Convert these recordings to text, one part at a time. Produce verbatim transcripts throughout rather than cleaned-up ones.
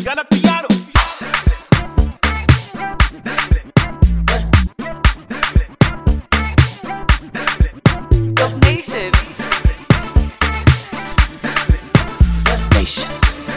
Ghana piano. Dub Nation. Nation.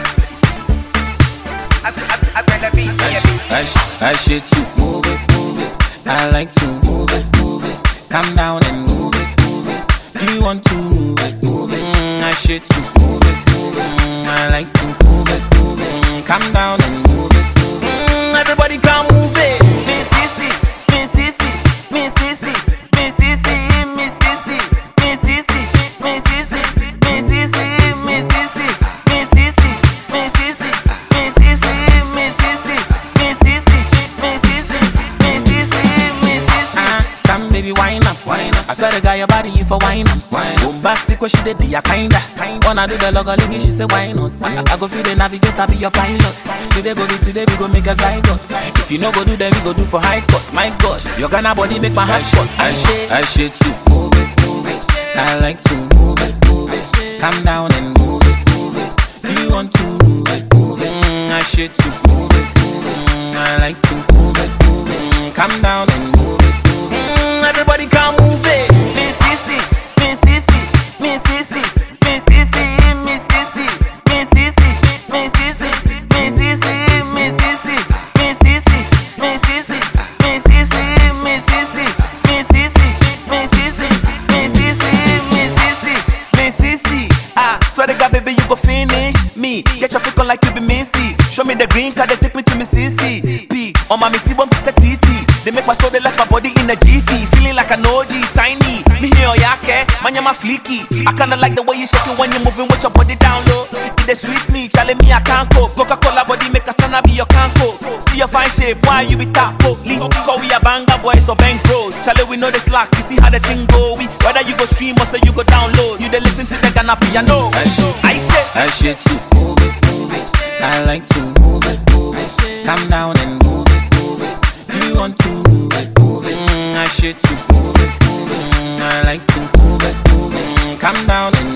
I, I, I better be here. I, I, I shit you. Move it, move it. I like to move it, move it. Calm down and move it, move it. Do you want to move it, move it? Mm, I shit you. Move it, move it. Mm, I like to move it, move it. Mm, calm down and move it, move it. Mm, everybody come move it. Miss Sissy, Miss Sissy, Miss Sissy, Miss Sissy, Miss Sissy, Miss Sissy, Miss Sissy, Miss Sissy, Miss Sissy, Miss Sissy, Miss Sissy, Miss Sissy, Miss Sissy, Miss Sissy, Miss Sissy, Miss Sissy, Miss Sissy. Ah, come baby, wine up, wine up. I swear to God, your body you for wine up, wine up. Bombastic what she did, ya kinda, kinda. Wanna do the logo looking, she say why not? I, I go feel the navigator, be your pilot. Today go be today, we go make a side cut. If you no go do, then we go do for high cut. My gosh, your Ghana body make my heart cut. I shit, I shit you. Move it, move it. I like to move it, move it. Calm down and move it, move it. Do you want to move it, move it? Mm, I shit you. Move it, move it. Mm, I like to move it, move it. Mm, calm down and move it, move it. Mm, everybody come move it. Miss Sissy, Miss Sissy, Miss Sissy, Miss Sissy, Miss Sissy, Miss Sissy, Miss Sissy, Miss Sissy, Miss Sissy, Miss Sissy, Miss Sissy, Miss Sissy, Miss Sissy, Miss Sissy, Miss Sissy, Miss Sissy, Miss Sissy, Miss Sissy. Ah, swear to God, baby, you go finish me. Get your freak on like you be Missy. Show me the green card, they take me to Miss Sissy. P on my Mitty bump set T T. They make my soul, they left my body in a jiffy. Feeling like an O G, tiny. Me here, yake, man, you're my fleeky. I kinda like the way you shake it when you're moving with your body down low. It they sweet me, challenge me, I can't cope. Coca-Cola body make a son, I be your canco. See your fine shape, why you be tapo? Link, call we a banger boys or bank bros. Charlie, we know the slack, you see how the thing go. We, whether you go stream or say you go download. You they listen to the Ghana piano. I shit, I say, I shit you. Move it, move it. I like to move it, move it. Calm down and move it, move it. Do you want to move it, move it? Mm, I shit you. Move it, move it. Mm, I like to move it, move it. Mm, calm down and